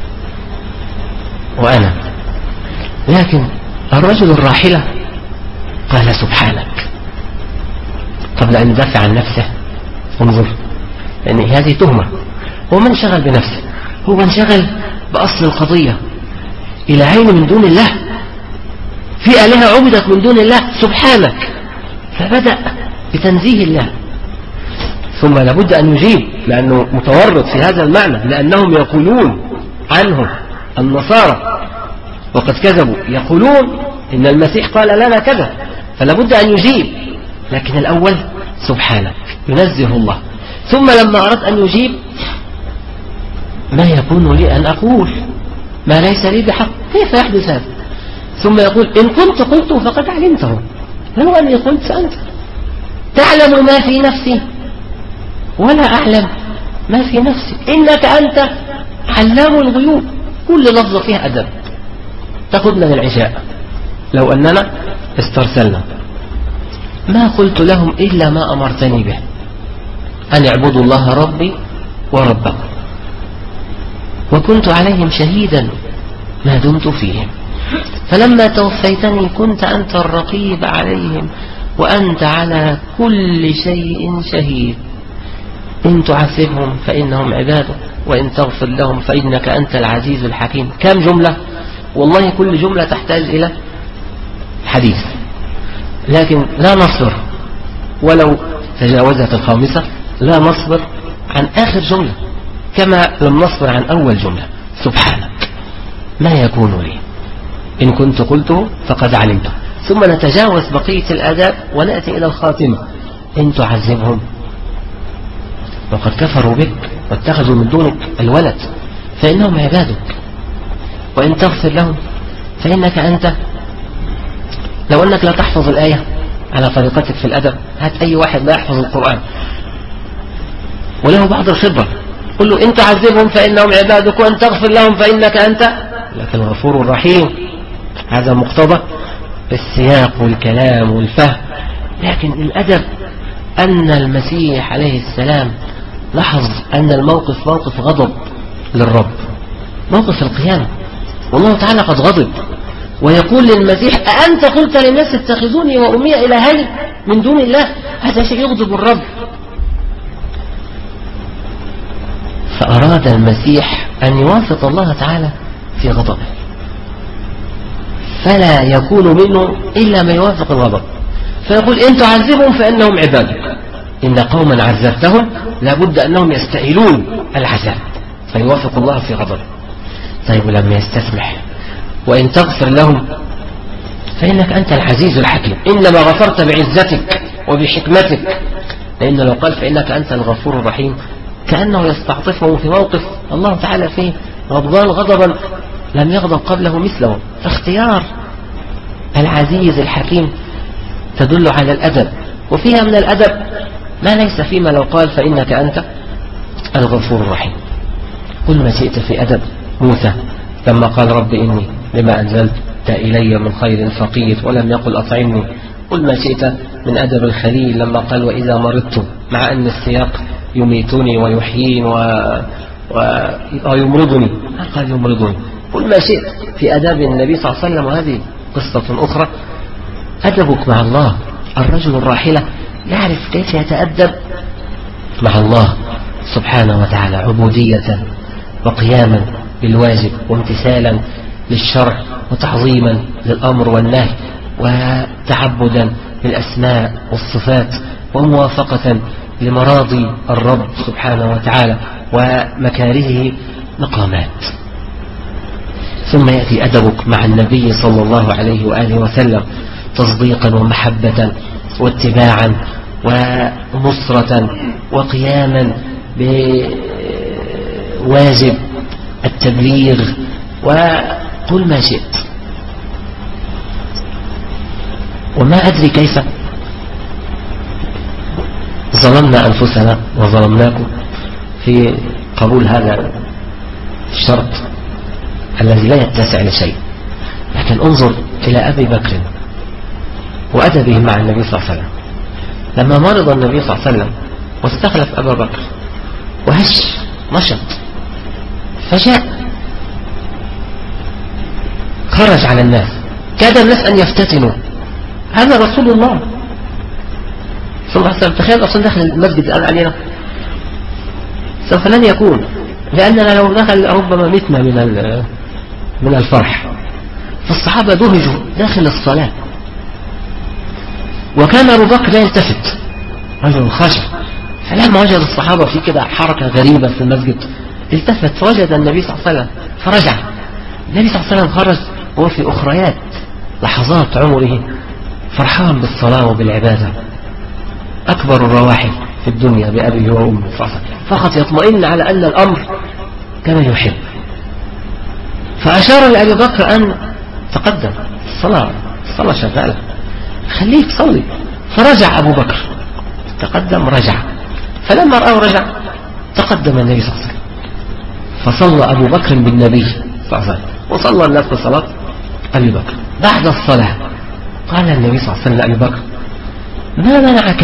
[SPEAKER 2] وأنا. لكن الرجل الراحلة قال سبحانك قبل أن يدافع عن نفسه. انظر، لأن هذه تهمة. هو من انشغل بنفسه، هو انشغل بأصل القضية. إلهين من دون الله، في آلهة عبدت من دون الله سبحانك، فبدأ بتنزيه الله. ثم لابد أن يجيب، لأنه متورط في هذا المعنى، لأنهم يقولون عنه النصارى وقد كذبوا، يقولون إن المسيح قال لنا كذا، فلابد أن يجيب. لكن الأول سبحانك، ينزه الله. ثم لما أردت أن يجيب: ما يكون لي أن أقول ما ليس لي بحق، كيف يحدث هذا؟ ثم يقول: إن كنت قلته فقد علمته. لو أني قلت أنت تعلم ما في نفسي ولا أعلم ما في نفسك إنك أنت علام الغيوب. كل لفظة فيها أدب. تاخذنا للعشاء لو أننا استرسلنا ما قلت لهم إلا ما أمرتني به، أن اعبدوا الله ربي وربكم، وكنت عليهم شهيدا ما دمت فيهم، فلما توفيتني كنت أنت الرقيب عليهم وأنت على كل شيء شهيد. إن تعذبهم فإنهم عبادك وإن تغفر لهم فإنك أنت العزيز الحكيم. كم جملة؟ والله كل جملة تحتاج إلى حديث، لكن لا نصبر ولو تجاوزت الخامسة، لا نصبر عن آخر جملة كما لم نصبر عن أول جملة. سبحانك ما يكون لي إن كنت قلته فقد علمته. ثم نتجاوز بقية الآداب ونأتي إلى الخاتمة. إن تعذبهم وقد كفروا بك واتخذوا من دونك الولد فإنهم عبادك، وإن تغفر لهم فإنك أنت. لو أنك لا تحفظ الآية على طريقتك في الأدب، هات أي واحد لا يحفظ القرآن وله بعض الخبرة، قل له إن تعذبهم فإنهم عبادك وإن تغفر لهم فإنك أنت لكن الغفور الرحيم. هذا مقتضى السياق والكلام والفهم. لكن الأدب أن المسيح عليه السلام لاحظ أن الموقف موقف غضب للرب، موقف القيامة، والله تعالى قد غضب ويقول للمسيح أأنت قلت للناس اتخذوني وأمي إلهين من دون الله؟ هذا شيء يغضب الرب. فأراد المسيح أن يوافق الله تعالى في غضبه، فلا يكون منه إلا ما يوافق الغضب، فيقول إن تعذبهم فإنهم عبادك، إن قوما عذبتهم لابد أنهم يستأهلون العذاب، فيوافق الله في غضبه. طيب لما يستسمح وإن تغفر لهم فإنك أنت العزيز الحكيم، إنما غفرت بعزتك وبحكمتك، لأن لو قال فإنك أنت الغفور الرحيم كأنه يستعطفه في موقف الله تعالى فيه غضبان غضبا لم يغضب قبله مثله. فاختيار العزيز الحكيم تدل على الأدب، وفيها من الأدب ما ليس فيما لو قال فإنك أنت الغفور الرحيم. كل ما شئت في أدب موسى لما قال رب إني لما أنزلت إلي من خير فقير ولم يقل أطعمني. كل ما شئت من أدب الخليل لما قال وإذا مرضت، مع أن السياق يميتني ويحيين ويمرضني، قال يمرضني. كل ما شئت في أداب النبي صلى الله عليه وسلم. وهذه قصة أخرى، أدبك مع الله. الرجل الراحلة يعرف كيف يتأدب مع الله سبحانه وتعالى، عبودية وقياما بالواجب وامتثالا للشرع وتعظيما للأمر والنهي وتعبدا للأسماء والصفات وموافقة لمراضي الرب سبحانه وتعالى ومكارهه مقامات. ثم يأتي أدبك مع النبي صلى الله عليه وآله وسلم تصديقا ومحبة واتباعا ونصرة وقياما بواجب التبليغ وقل ما شئت. وما أدري كيف ظلمنا أنفسنا وظلمناكم في قبول هذا الشرط الذي لا يتسع لشيء. لكن انظر إلى أبي بكر وأدبه مع النبي صلى الله عليه وسلم. لما مرض النبي صلى الله عليه وسلم واستخلف أبا بكر وهش نشط، فجاء خرج على الناس، كاد الناس أن يفتتنوا، هذا رسول الله صلى الله عليه وسلم. تخيل أصلا داخل المسجد الآن علينا، سوف لن يكون، لأننا لو دخل ربما متنا من الفرح. فالصحابة دهجوا داخل الصلاة، وكان أبو بكر لا يلتفت، رجل خاشع. فلما وجد الصحابة في كده حركة غريبة في المسجد التفت فوجد النبي صلى الله عليه وسلم فرجع. النبي صلى الله عليه وسلم خرج وهو في أخريات لحظات عمره فرحان بالصلاة وبالعبادة، أكبر الرواحل في الدنيا بأبيه وأمه، فقط يطمئن على أن الأمر كما يحب. فأشار لأبي بكر أن تقدم، الصلاة شغالة. خليه يصلي. فرجع أبو بكر، تقدم رجع، فلما رأى رجع تقدم النبي صلى الله عليه وسلم، فصلى أبو بكر بالنبي صلى الله عليه وسلم، وصلى الناس بصلاة أبي بكر. بعد الصلاة قال النبي صلى الله عليه وسلم لأبي بكر: ما منعك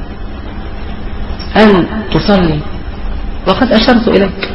[SPEAKER 2] أن تصلي وقد أشرت إليك؟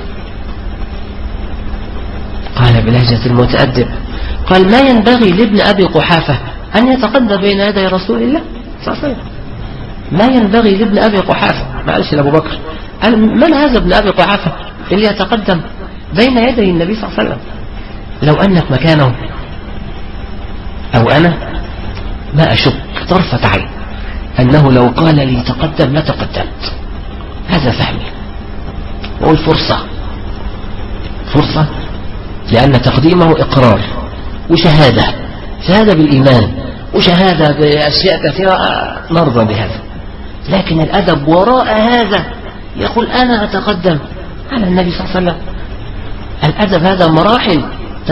[SPEAKER 2] قال بلهجة المتأدب، قال: ما ينبغي لابن أبي قحافة أن يتقدم بين يدي رسول الله صلى الله عليه وسلم. ما ينبغي لابن أبي قحافة، معلش لأبو بكر، قال: من هذا ابن أبي قحافة اللي يتقدم بين يدي النبي صلى الله عليه وسلم؟ لو أنك مكانه أو أنا ما أشك طرفة عين أنه لو قال لي تقدم لتقدمت. هذا فهمي، والفرصة فرصة، لأن تقديمه إقرار وشهادة، شهادة بالإيمان وشهادة بأشياء كثيرة نرضى بهذا. لكن الأدب وراء هذا يقول أنا أتقدم على النبي صلى الله عليه وسلم. الأدب هذا مراحل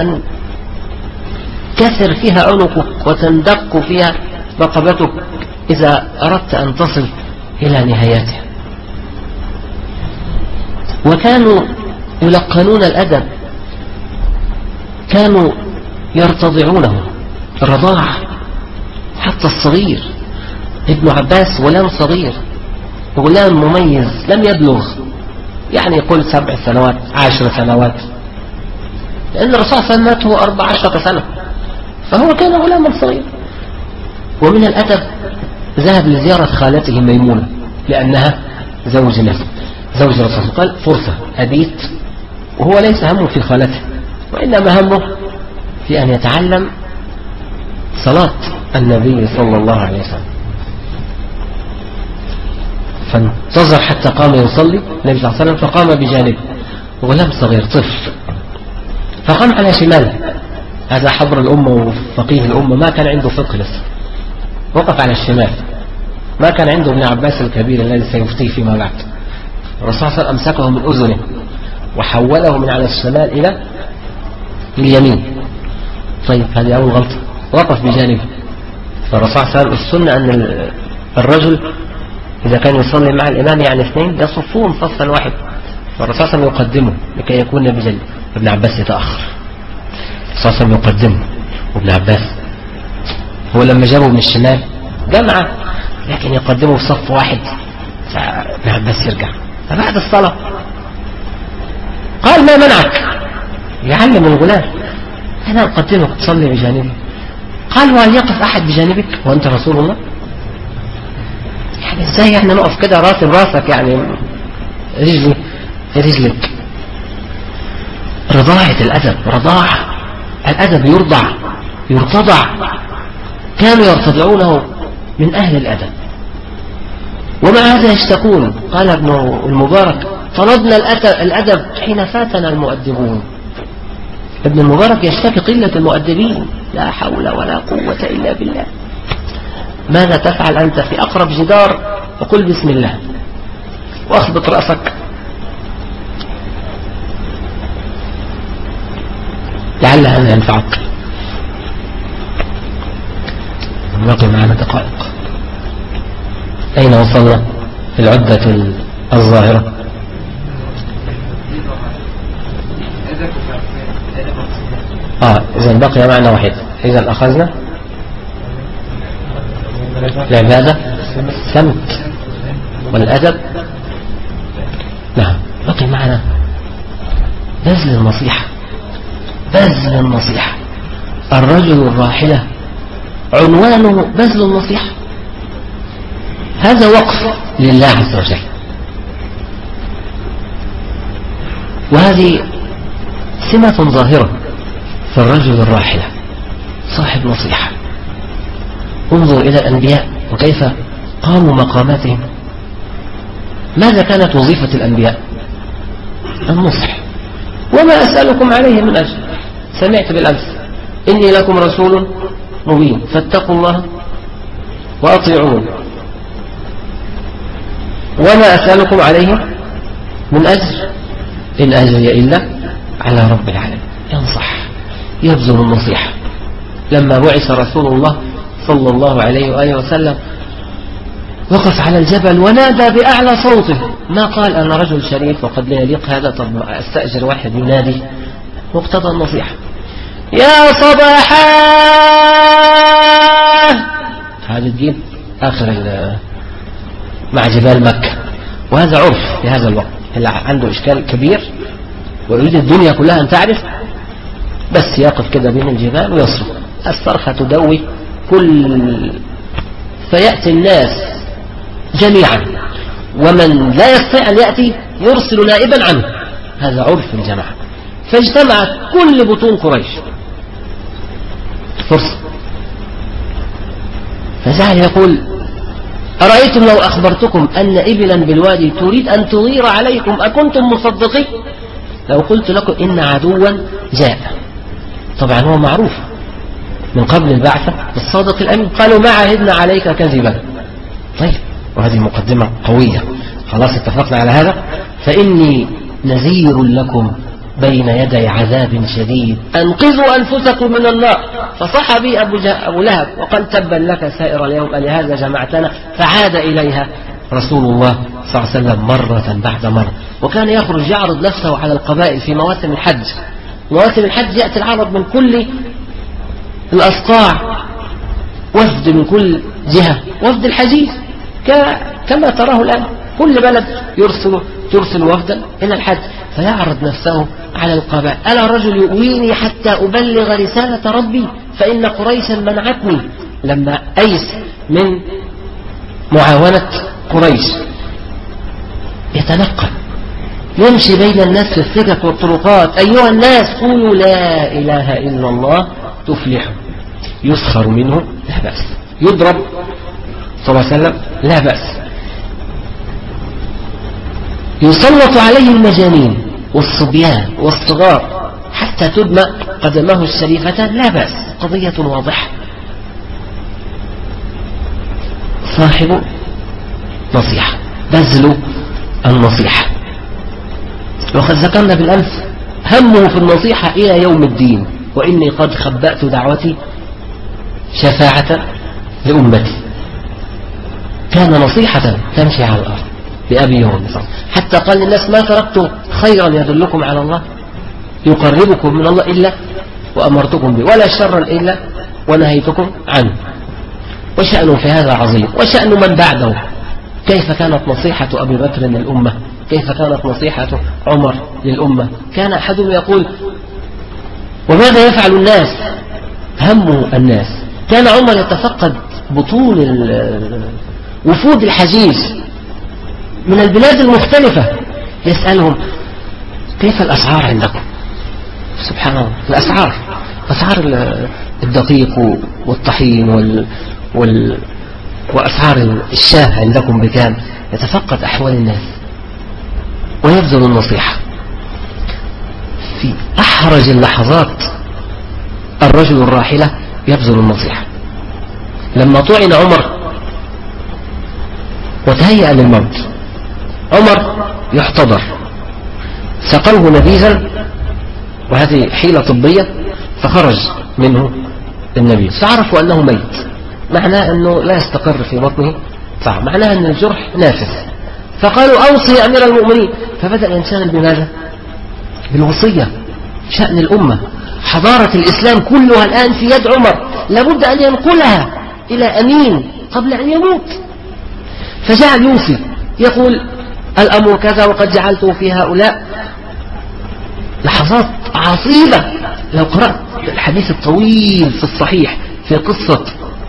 [SPEAKER 2] تنكسر فيها عنقك وتندق فيها رقبتك إذا أردت أن تصل إلى نهايتها. وكانوا يلقنون الأدب، كانوا يرتضعونه الرضاعة، حتى الصغير. ابن عباس غلام صغير، غلام مميز لم يبلغ، يعني يقول 7 سنوات 10 سنوات، لأن الرسول صلى الله عليه وسلم مات هو 14 سنة، فهو كان غلاما صغير. ومن الأدب ذهب لزيارة خالته ميمونة لأنها زوج له، زوج الرسول. قال: فرصة أبيت، وهو ليس همه في خالته، وإنما همه في أن يتعلم صلاة النبي صلى الله عليه وسلم. فانتظر حتى قام يصلي النبي صلى الله عليه وسلم، فقام بجانبه غلام صغير طفل، فقام على شماله. هذا حبر الأمة وفقيه الأمة، ما كان عنده فقه لسه، وقف على الشمال، ما كان عنده ابن عباس الكبير الذي سيفتيه فيما بعد. الرسول صلى الله عليه وسلم أمسكه من أذنه وحوله من على الشمال إلى اليمين. طيب هذه أول غلطة، وقف بجانبه. فالرسول صلى الله عليه وسلم السنة أن الرجل إذا كان يصلي مع الإمام يعني 2 يصفون صفا واحد، فالرسول صلى الله عليه وسلم يقدمه لكي يكون بجانبه. ابن عباس يتأخر، الرسول صلى الله عليه وسلم يقدمه، وابن عباس هو لما جابه من الشمال جمعه، لكن يقدمه في صف واحد، فابن عباس يرجع. فبعد الصلاة قال: ما منعك؟ يعلم الغلام: أنا أقدمك تصلي بجانبي. قال: وهل يقف أحد بجانبك وأنت رسول الله؟ يعني ازاي احنا نقف كده راسي براسك، يعني رجلي رجلك؟ رضاعة الأدب، رضاعة الأدب يرضع يرتضع، كانوا يرتضعونه من أهل الأدب. ومع هذا يشتكون. قال ابن المبارك: طلبنا الأدب حين فاتنا المؤدبون. ابن المبارك يشتكي قلة المؤدبين، لا حول ولا قوة إلا بالله. ماذا تفعل أنت في أقرب جدار؟ وقل بسم الله وأخبط رأسك لعلها أن ينفعك. باقي معنا دقائق. أين وصلنا في العدة الظاهرة؟ إذن بقي معنا واحد. إذن أخذنا العبادة، السمت، والأدب. نعم، بقي معنا بذل النصيحة. بذل النصيحة، الرجل الراحلة عنوانه بذل النصيحة. هذا وقف لله عز وجل، وهذه سمة ظاهرة في الرجل الراحلة صاحب نصيحة. انظر إلى الأنبياء وكيف قاموا مقاماتهم. ماذا كانت وظيفة الأنبياء؟ النصح. وما أسألكم عليه من أجر. سمعت بالأمس: إني لكم رسول مبين فاتقوا الله وأطيعون وما أسألكم عليه من أجر إن أجري إلا على رب العالمين. ينصح، يبذل النصيحة. لما بعث رسول الله صلى الله عليه وآله وسلم وقف على الجبل ونادى بأعلى صوته، ما قال أنا رجل شريف وقد لا يليق هذا، طب استأجر واحد ينادي، مقتضى النصيحة. يا صباحا، هذا تجيب آخر مع جبال مكة، وهذا عرف في هذا الوقت. اللي عنده إشكال كبير ويريد الدنيا كلها أن تعرف، بس يقف كده بين الجبال ويصرخ، الصرخة تدوي كل، فيأتي الناس جميعا، ومن لا يستطيع أن يأتي يرسل نائبا عنه، هذا عرف الجماعة. فاجتمعت كل بطون قريش فرصة، فجعل يقول أرأيتم لو أخبرتكم أن إبلا بالوادي تريد أن تغير عليكم أكنتم مصدقين؟ لو قلت لكم إن عدوا جاء، طبعا هو معروف من قبل البعثة الصادق الأمين، قالوا ما عهدنا عليك كذبا. طيب، وهذه مقدمة قوية، خلاص اتفقنا على هذا. فإني نذير لكم بين يدي عذاب شديد، أنقذوا أنفسكم من النار. فصح بي أبو لهب وقال تبا لك سائر اليوم ألهذا جمعتنا. فعاد إليها رسول الله صلى الله عليه وسلم مرة بعد مرة، وكان يخرج يعرض نفسه على القبائل في مواسم الحج. مواسم الحج يأتي العرب من كل الأصقاع، وفد من كل جهة، وفد الحجيج كما تراه الآن، كل بلد ترسل وفدا إلى الحج، فيعرض نفسه على القبائل. ألا رجل يؤويني حتى أبلغ رسالة ربي فإن قريشا منعتني. لما أيس من معاونة قريش يتنقل يمشي بين الناس في السكك والطرقات، أيها الناس قولوا لا إله إلا الله تفلحوا. يسخر منه لا بأس، يضرب صلى الله عليه وسلم لا بأس، يسلط عليه المجانين والصبيان والصغار حتى تدمى قدمه الشريفتان لا بأس، قضية واضحة. صاحب نصيحة، بذل النصيحة. وقد ذكرنا بالأمس همه في النصيحة إلى يوم الدين، وإني قد خبأت دعوتي شفاعة لأمتي. كان نصيحة تمشي على الأرض بأبي وأمي، حتى قال للناس ما تركت خيرا يدلكم على الله يقربكم من الله إلا وأمرتكم به، ولا شرا إلا ونهيتكم عنه. وشأنه في هذا عظيم، وشأن من بعده. كيف كانت نصيحة أبي بكر للأمة؟ كيف كانت نصيحة عمر للأمة؟ كان أحدهم يقول وماذا يفعل الناس؟ همه الناس. كان عمر يتفقد بطون وفود الحجيج من البلاد المختلفة، يسألهم كيف الأسعار عندكم؟ سبحان الله، الأسعار، أسعار الدقيق والطحين وأسعار الشاه عندكم بكام؟ يتفقد أحوال الناس ويبذل النصيحة. في أحرج اللحظات الرجل الراحلة يبذل النصيحة. لما طعن عمر وتهيأ للموت، عمر يحتضر، سقوه نبيذا، وهذه حيلة طبية، فخرج منه النبيذ، فعرفوا أنه ميت، معناه أنه لا يستقر في بطنه طعم، معناه أن الجرح نافذ. فقالوا أوصي يا أمير المؤمنين. فبدأ الإنسان بماذا؟ بالوصية، شأن الأمة، حضارة الإسلام كلها الآن في يد عمر، لابد أن ينقلها إلى أمين قبل أن يموت. فجعل يوصي، يقول الأمر كذا وقد جعلته في هؤلاء. لحظات عصيبة. لو قرأت الحديث الطويل في الصحيح في قصة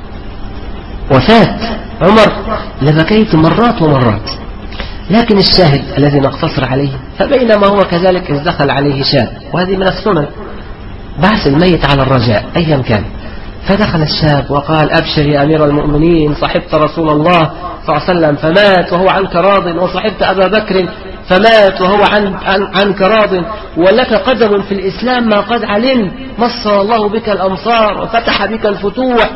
[SPEAKER 2] وفاة عمر لبكيت مرات ومرات، لكن الشاهد الذي نقتصر عليه، فبينما هو كذلك إذ دخل عليه شاب، وهذه من السنن، بعث الميت على الرجاء أيا كان. فدخل الشاب وقال أبشر يا أمير المؤمنين، صحبت رسول الله صلى الله عليه وسلم فمات وهو عنك راض، وصحبت أبا بكر فمات وهو عنك راض، ولك قدم في الإسلام ما قد علم، مصر الله بك الأمصار وفتح بك الفتوح،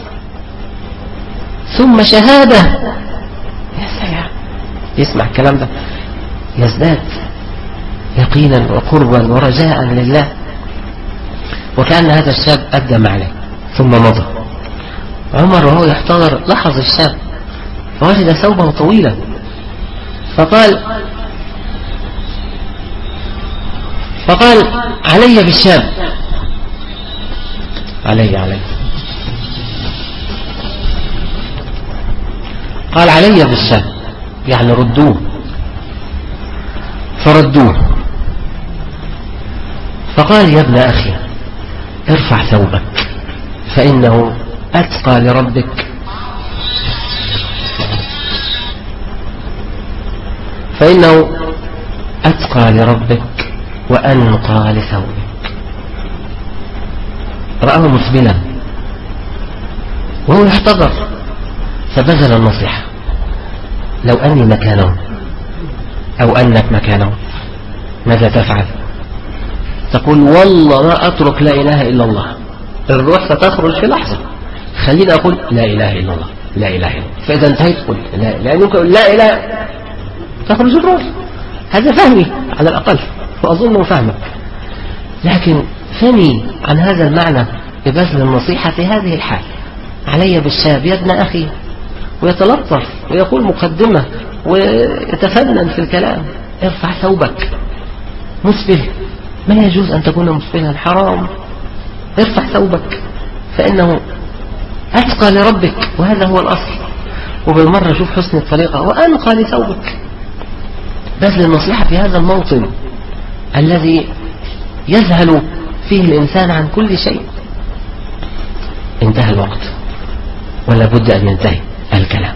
[SPEAKER 2] ثم شهادة. يا سلام، يسمع الكلام ده يزداد يقينا وقربا ورجاء لله. وكأن هذا الشاب أدى ما عليه، ثم مضى عمر وهو يحتضر لاحظ الشاب فوجد ثوبه طويلا فقال علي بالشاب، علي قال علي بالشاب يعني ردوه، فردوه. فقال يا ابن أخي ارفع ثوبك فإنه أتقى لربك، فإنه أتقى لربك وأنقى لثوبك. رآه مسبلا وهو يحتضر فبذل النصيحة. لو أني مكانه أو أنك مكانه ماذا تفعل؟ تقول والله ما أترك لا إله إلا الله، الروح ستخرج في لحظة، خليني أقول لا إله إلا الله لا إله إلا الله، فإذا انتهيت قل لا، لأن يمكن لا إله تخرج الروح. هذا فهمي على الأقل وأظنه فهمك، لكن فهمي عن هذا المعنى ببذل النصيحة في هذه الحال. علي بالشاب يا ابن أخي، ويتلطف ويقول مقدمة ويتفنن في الكلام. ارفع ثوبك، مسبل ما يجوز أن تكون مسبلا، حرام. ارفع ثوبك فإنه أتقى لربك وهذا هو الأصل. وبالمرة شوف حسن الطريقة، وأنقى لثوبك. بذل النصيحة في هذا الموطن الذي يذهل فيه الإنسان عن كل شيء. انتهى الوقت ولا بد أن ينتهي الكلام،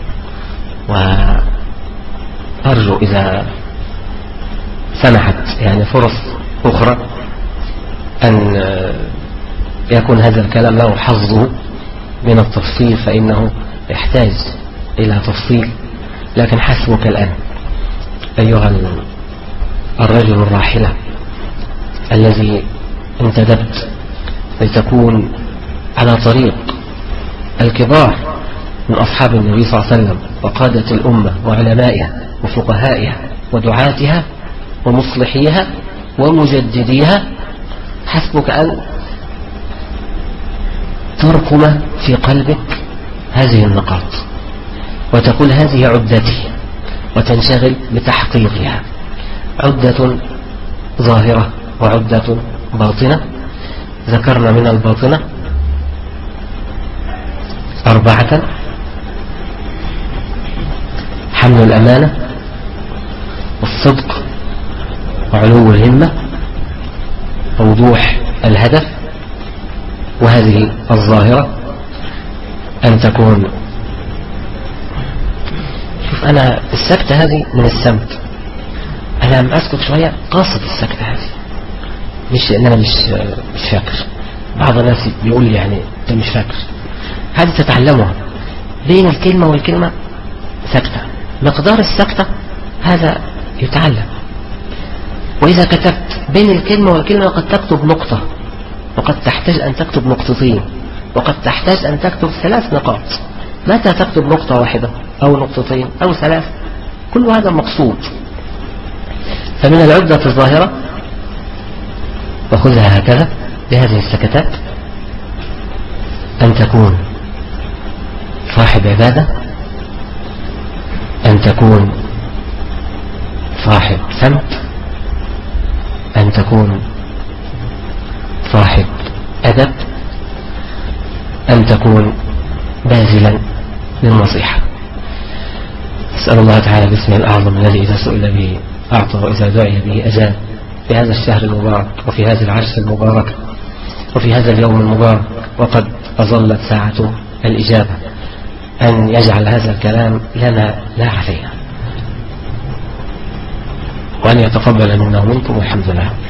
[SPEAKER 2] وأرجو إذا سمحت يعني فرص أخرى أن يكون هذا الكلام له حظه من التفصيل، فإنه يحتاج إلى تفصيل. لكن حسبك الآن أيها الرجل الراحلة الذي انتدبت لتكون على طريق الكبار من أصحاب النبي صلى الله عليه وسلم وقادة الأمة وعلمائها وفقهائها ودعاتها ومصلحيها ومجدديها. حسبك أن ترقم في قلبك هذه النقاط وتقول هذه عدتي، وتنشغل بتحقيقها. عدة ظاهرة وعدة باطنة. ذكرنا من الباطنة 4: حمل الأمانة، والصدق، وعلو الهمة، ووضوح الهدف. وهذه الظاهرة أن تكون، شوف أنا السكتة هذه من السمت، أنا لم أسكت شوية قاصد السكتة هذه، مش أن أنا مش فاكر. بعض الناس بيقول لي يعني أنت مش فاكر، هذه تتعلمها بين الكلمة والكلمة سكتة، مقدار السكتة هذا يتعلم. وإذا كتبت بين الكلمة والكلمة قد تكتب نقطة، وقد تحتاج أن تكتب نقطتين، وقد تحتاج أن تكتب 3 نقاط. متى تكتب نقطة واحدة أو نقطتين أو 3؟ كل هذا مقصود. فمن العدة الظاهرة، وخذها هكذا بهذه السكتات، أن تكون صاحب عبادة، أن تكون صاحب سمت، أن تكون صاحب أدب، أن تكون باذلا للنصيحة. أسأل الله تعالى باسمه الأعظم الذي إذا سئل به أعطى وإذا دعي به أجاب، في هذا الشهر المبارك وفي هذه العرس المباركة وفي هذا اليوم المبارك وقد أظلت ساعة الإجابة، أن يجعل هذا الكلام لنا لا علينا، وأن يتقبل منا ومنكم، والحمد لله.